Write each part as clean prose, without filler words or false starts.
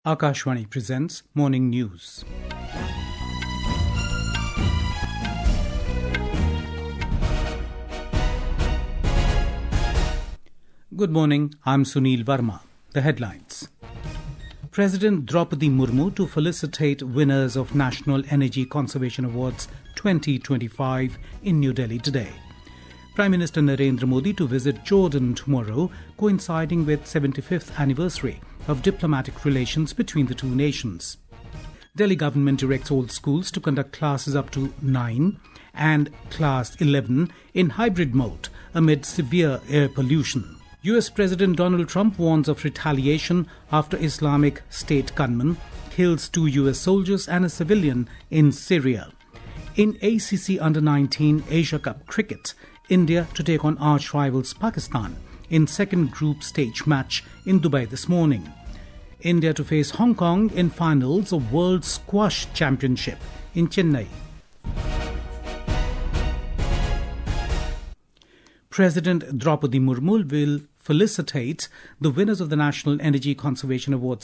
Akashvani presents Morning News. Good morning, I'm Sunil Verma. The headlines. President Draupadi Murmu to felicitate winners of National Energy Conservation Awards 2025 in New Delhi today. Prime Minister Narendra Modi to visit Jordan tomorrow, coinciding with 75th anniversary of diplomatic relations between the two nations. Delhi government directs all schools to conduct classes up to 9 and class 11 in hybrid mode amid severe air pollution. US President Donald Trump warns of retaliation after Islamic State gunman kills 2 US soldiers and a civilian in Syria. In ACC Under-19 Asia Cup cricket, India to take on arch-rivals Pakistan in second group stage match in Dubai this morning. India to face Hong Kong in finals of World Squash Championship in Chennai. President Draupadi Murmu will felicitate the winners of the National Energy Conservation Awards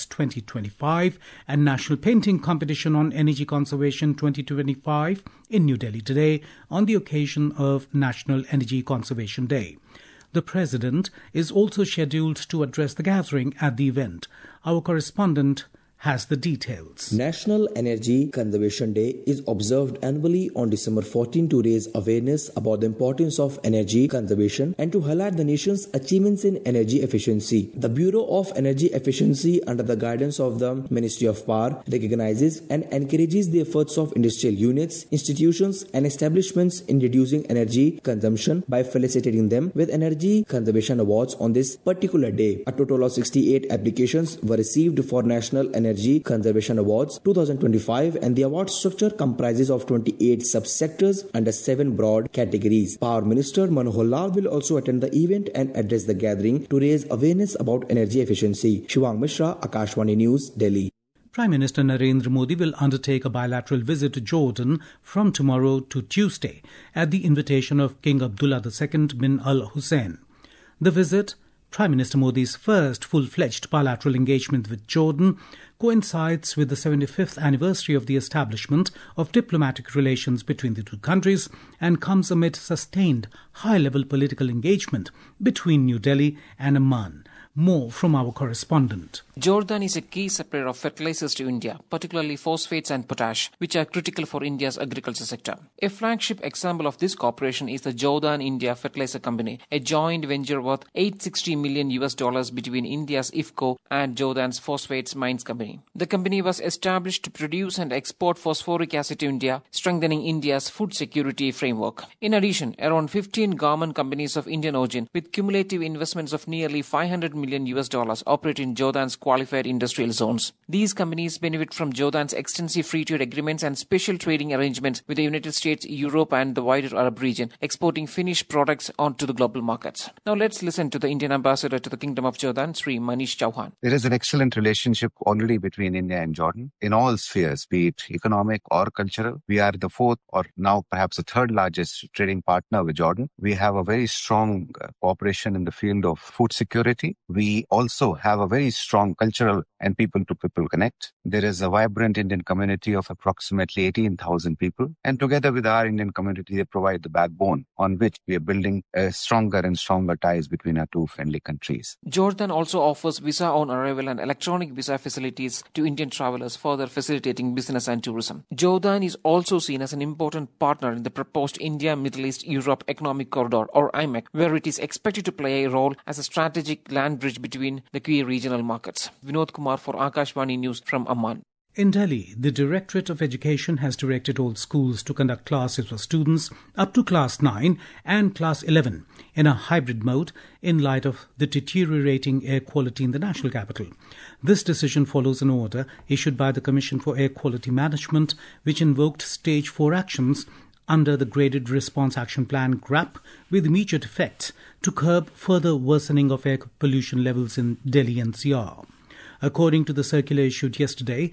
2025 and National Painting Competition on Energy Conservation 2025 in New Delhi today on the occasion of National Energy Conservation Day. The President is also scheduled to address the gathering at the event. Our correspondent has the details. National Energy Conservation Day is observed annually on December 14 to raise awareness about the importance of energy conservation and to highlight the nation's achievements in energy efficiency. The Bureau of Energy Efficiency, under the guidance of the Ministry of Power, recognizes and encourages the efforts of industrial units, institutions and establishments in reducing energy consumption by felicitating them with energy conservation awards on this particular day. A total of 68 applications were received for National Energy Conservation Awards 2025, and the award structure comprises of 28 subsectors under 7 broad categories. Power Minister Manohar Lal will also attend the event and address the gathering to raise awareness about energy efficiency. Shivang Mishra, Akashvani News, Delhi. Prime Minister Narendra Modi will undertake a bilateral visit to Jordan from tomorrow to Tuesday at the invitation of King Abdullah II bin Al Hussein. The visit, Prime Minister Modi's first full-fledged bilateral engagement with Jordan, coincides with the 75th anniversary of the establishment of diplomatic relations between the two countries and comes amid sustained high-level political engagement between New Delhi and Amman. More from our correspondent. Jordan is a key supplier of fertilizers to India, particularly phosphates and potash, which are critical for India's agriculture sector. A flagship example of this cooperation is the Jordan India Fertilizer Company, a joint venture worth $860 million between India's IFCO and Jordan's Phosphates Mines Company. The company was established to produce and export phosphoric acid to India, strengthening India's food security framework. In addition, around 15 garment companies of Indian origin, with cumulative investments of nearly $500 million operate in Jordan's qualified industrial zones. These companies benefit from Jordan's extensive free trade agreements and special trading arrangements with the United States, Europe and the wider Arab region, exporting finished products onto the global markets. Now let's listen to the Indian ambassador to the Kingdom of Jordan, Sri Manish Chauhan. There is an excellent relationship already between India and Jordan in all spheres, be it economic or cultural. We are the fourth or now perhaps the third largest trading partner with Jordan. We have a very strong cooperation in the field of food security. We also have a very strong cultural and people-to-people connect. There is a vibrant Indian community of approximately 18,000 people. And together with our Indian community, they provide the backbone on which we are building stronger and stronger ties between our two friendly countries. Jordan also offers visa on arrival and electronic visa facilities to Indian travelers, further facilitating business and tourism. Jordan is also seen as an important partner in the proposed India-Middle East-Europe Economic Corridor, or IMEC, where it is expected to play a role as a strategic land bridge between the key regional markets. Vinod Kumar for Akashvani News from Amman. In Delhi, the Directorate of Education has directed all schools to conduct classes for students up to Class 9 and Class 11 in a hybrid mode in light of the deteriorating air quality in the national capital. This decision follows an order issued by the Commission for Air Quality Management, which invoked Stage 4 actions under the Graded Response Action Plan GRAP with immediate effect to curb further worsening of air pollution levels in Delhi NCR. According to the circular issued yesterday,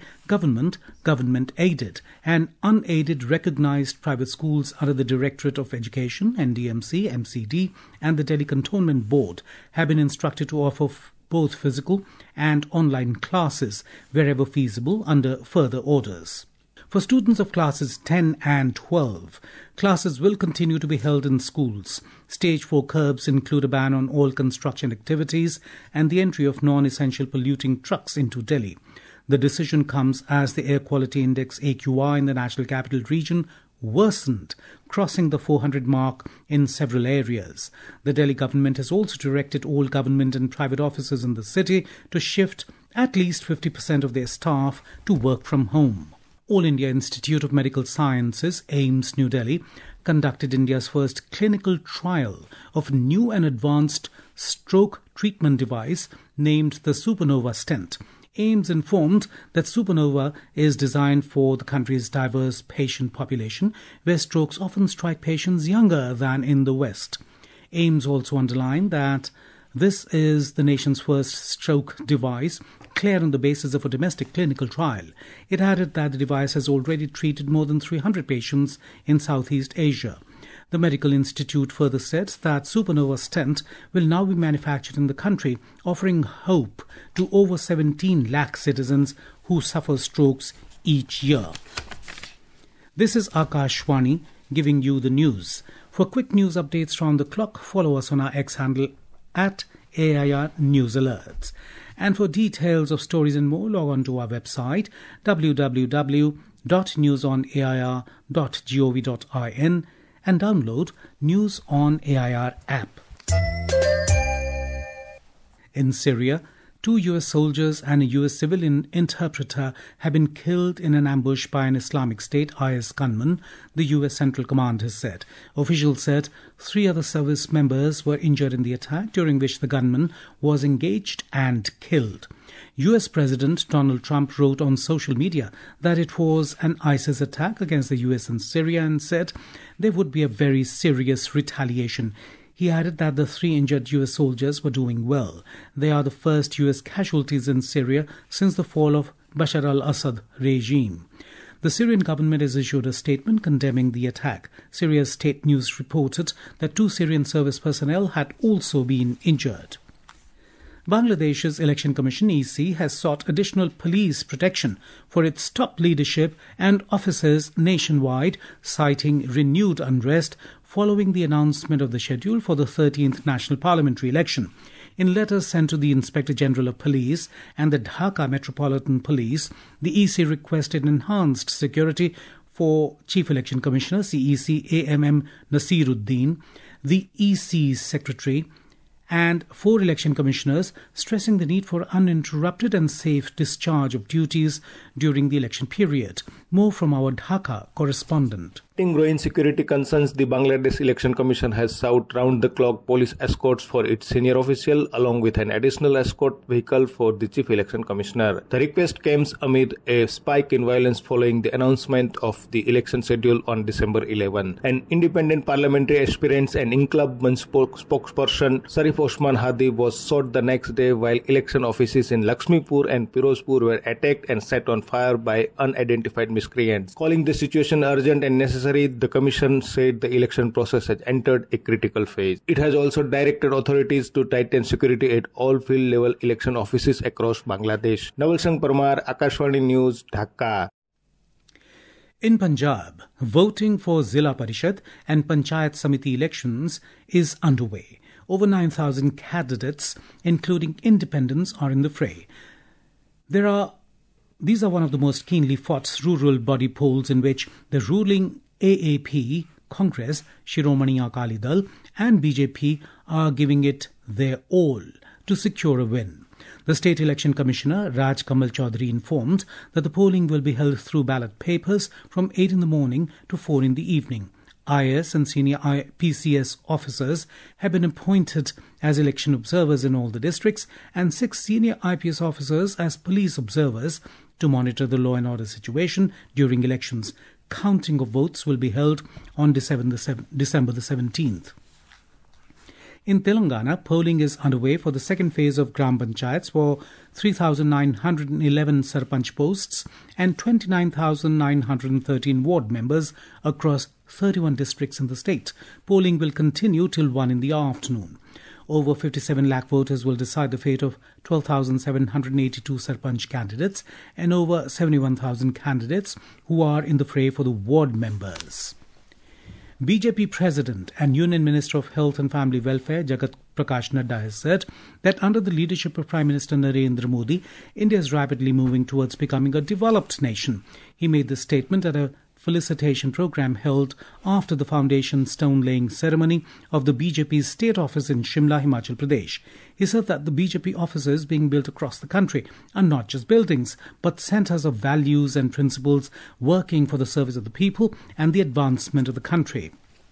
government-aided and unaided recognized private schools under the Directorate of Education, NDMC, MCD, and the Delhi Cantonment Board have been instructed to offer both physical and online classes wherever feasible under further orders. For students of classes 10 and 12, classes will continue to be held in schools. Stage 4 curbs include a ban on all construction activities and the entry of non-essential polluting trucks into Delhi. The decision comes as the air quality index AQI in the National Capital Region worsened, crossing the 400 mark in several areas. The Delhi government has also directed all government and private offices in the city to shift at least 50% of their staff to work from home. All India Institute of Medical Sciences, AIIMS, New Delhi, conducted India's first clinical trial of new and advanced stroke treatment device named the Supernova Stent. AIIMS informed that Supernova is designed for the country's diverse patient population, where strokes often strike patients younger than in the West. AIIMS also underlined that this is the nation's first stroke device cleared on the basis of a domestic clinical trial. It added that the device has already treated more than 300 patients in Southeast Asia. The medical institute further said that Supernova Stent will now be manufactured in the country, offering hope to over 17 lakh citizens who suffer strokes each year. This is Akashwani giving you the news. For quick news updates round the clock, follow us on our X handle at AIR News Alerts. And for details of stories and more, log on to our website www.newsonair.gov.in and download News on AIR app. In Syria, 2 U.S. soldiers and a U.S. civilian interpreter have been killed in an ambush by an Islamic State IS gunman, the U.S. Central Command has said. Officials said 3 other service members were injured in the attack, during which the gunman was engaged and killed. U.S. President Donald Trump wrote on social media that it was an ISIS attack against the U.S. and Syria and said there would be a very serious retaliation. He added that the 3 injured U.S. soldiers were doing well. They are the first U.S. casualties in Syria since the fall of Bashar al-Assad regime. The Syrian government has issued a statement condemning the attack. Syria's state news reported that 2 Syrian service personnel had also been injured. Bangladesh's Election Commission EC has sought additional police protection for its top leadership and officers nationwide, citing renewed unrest following the announcement of the schedule for the 13th National Parliamentary election. In letters sent to the Inspector General of Police and the Dhaka Metropolitan Police, the EC requested enhanced security for Chief Election Commissioner CEC AMM Nasiruddin, the EC's Secretary, and 4 election commissioners, stressing the need for uninterrupted and safe discharge of duties during the election period. More from our Dhaka correspondent. Growing security concerns, the Bangladesh Election Commission has sought round-the-clock police escorts for its senior official, along with an additional escort vehicle for the Chief Election Commissioner. The request comes amid a spike in violence following the announcement of the election schedule on December 11. An independent parliamentary aspirant and Inqilab Manch spokesperson Sharif Osman Hadi was shot the next day while election offices in Lakshmipur and Pirozpur were attacked and set on fire by unidentified miscreants. Calling the situation urgent and necessary, the Commission said the election process has entered a critical phase. It has also directed authorities to tighten security at all field-level election offices across Bangladesh. Naval Singh Parmar, Akashwani News, Dhaka. In Punjab, voting for Zilla Parishad and Panchayat Samiti elections is underway. Over 9,000 candidates, including independents, are in the fray. These are one of the most keenly fought rural body polls in which the ruling AAP, Congress, Shiromani Akali Dal and BJP are giving it their all to secure a win. The State Election Commissioner, Raj Kamal Chaudhary, informed that the polling will be held through ballot papers from 8 in the morning to 4 in the evening. IS and senior PCS officers have been appointed as election observers in all the districts and 6 senior IPS officers as police observers to monitor the law and order situation during elections. Counting of votes will be held on December the 17th. In Telangana, polling is underway for the second phase of Gram Panchayats for 3,911 Sarpanch posts and 29,913 ward members across 31 districts in the state. Polling will continue till 1 in the afternoon. Over 57 lakh voters will decide the fate of 12,782 Sarpanch candidates and over 71,000 candidates who are in the fray for the ward members. BJP President and Union Minister of Health and Family Welfare Jagat Prakash Nadda has said that under the leadership of Prime Minister Narendra Modi, India is rapidly moving towards becoming a developed nation. He made this statement at a felicitation program held after the foundation stone-laying ceremony of the BJP's state office in Shimla, Himachal Pradesh. He said that the BJP offices being built across the country are not just buildings, but centres of values and principles working for the service of the people and the advancement of the country.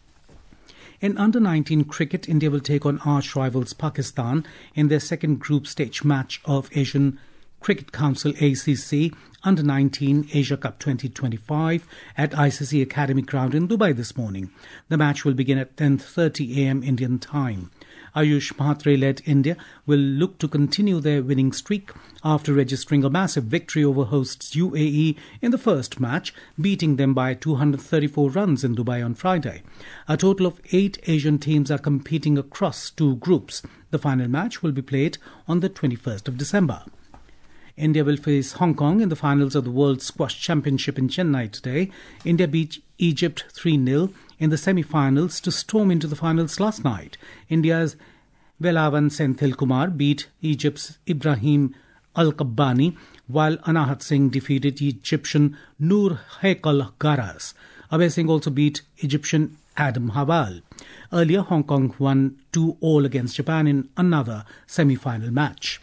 In under-19 cricket, India will take on arch rivals Pakistan in their second group stage match of Asian Cricket Council ACC Under-19 Asia Cup 2025 at ICC Academy Ground in Dubai this morning. The match will begin at 10:30 a.m. Indian time. Ayush Mhatre-led India will look to continue their winning streak after registering a massive victory over hosts UAE in the first match, beating them by 234 runs in Dubai on Friday. A total of 8 Asian teams are competing across 2 groups. The final match will be played on the 21st of December. India will face Hong Kong in the finals of the World Squash Championship in Chennai today. India beat Egypt 3-0 in the semi-finals to storm into the finals last night. India's Velavan Senthil Kumar beat Egypt's Ibrahim Al-Kabbani, while Anahat Singh defeated Egyptian Noor Haikal Garas. Abhay Singh also beat Egyptian Adam Hawal. Earlier, Hong Kong won 2-all against Japan in another semi-final match.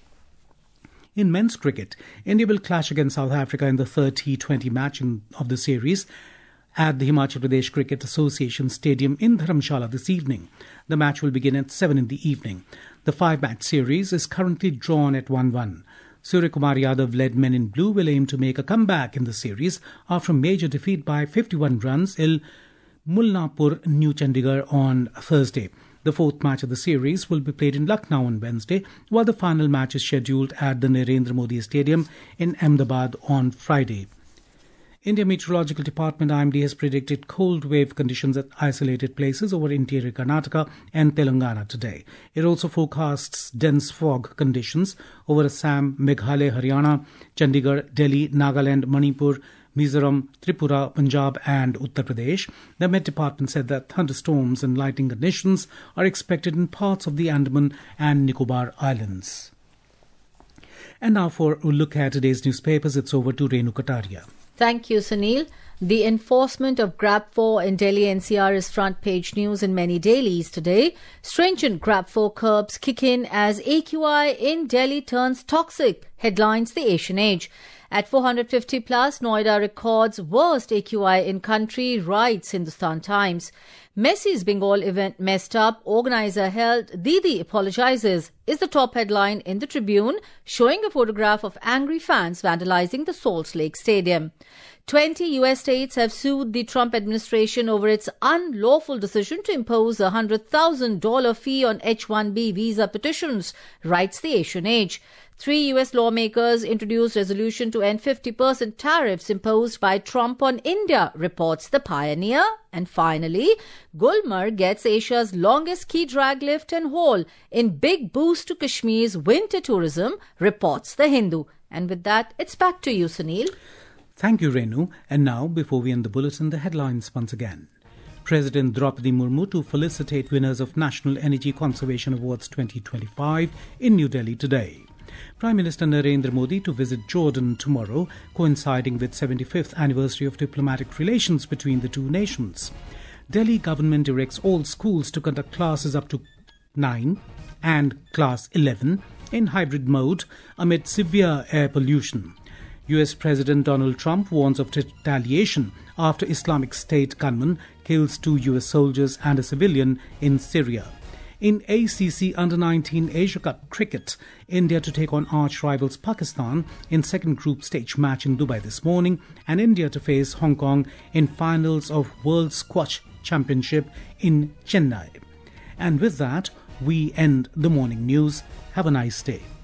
In men's cricket, India will clash against South Africa in the third T20 match of the series at the Himachal Pradesh Cricket Association Stadium in Dharamshala this evening. The match will begin at 7 in the evening. The 5-match series is currently drawn at 1-1. Surya Kumar Yadav-led Men in Blue will aim to make a comeback in the series after a major defeat by 51 runs in Mulnapur, New Chandigarh on Thursday. The 4th match of the series will be played in Lucknow on Wednesday, while the final match is scheduled at the Narendra Modi Stadium in Ahmedabad on Friday. India Meteorological Department IMD has predicted cold wave conditions at isolated places over interior Karnataka and Telangana today. It also forecasts dense fog conditions over Assam, Meghalaya, Haryana, Chandigarh, Delhi, Nagaland, Manipur, Mizoram, Tripura, Punjab and Uttar Pradesh. The Met Department said that thunderstorms and lightning conditions are expected in parts of the Andaman and Nicobar Islands. And now for a look at today's newspapers, it's over to Renu Kataria. Thank you, Sunil. The enforcement of GRAB-4 in Delhi NCR is front page news in many dailies today. Stringent GRAB-4 curbs kick in as AQI in Delhi turns toxic, headlines The Asian Age. At 450 plus, Noida records worst AQI in country, writes Hindustan Times. Messi's Bengal event messed up, organizer held, Didi apologizes, is the top headline in the Tribune, showing a photograph of angry fans vandalizing the Salt Lake Stadium. 20 U.S. states have sued the Trump administration over its unlawful decision to impose a $100,000 fee on H-1B visa petitions, writes The Asian Age. 3 U.S. lawmakers introduced resolution to end 50% tariffs imposed by Trump on India, reports The Pioneer. And finally, Gulmarg gets Asia's longest key drag lift and haul in big boost to Kashmir's winter tourism, reports The Hindu. And with that, it's back to you, Sunil. Thank you, Renu. And now, before we end the bulletin, the headlines once again. President Draupadi Murmu to felicitate winners of National Energy Conservation Awards 2025 in New Delhi today. Prime Minister Narendra Modi to visit Jordan tomorrow, coinciding with 75th anniversary of diplomatic relations between the two nations. Delhi government directs all schools to conduct classes up to 9 and class 11 in hybrid mode amid severe air pollution. US President Donald Trump warns of retaliation after Islamic State gunman kills 2 US soldiers and a civilian in Syria. In ACC Under-19 Asia Cup cricket, India to take on arch rivals Pakistan in second group stage match in Dubai this morning, and India to face Hong Kong in finals of World Squash Championship in Chennai. And with that, we end the morning news. Have a nice day.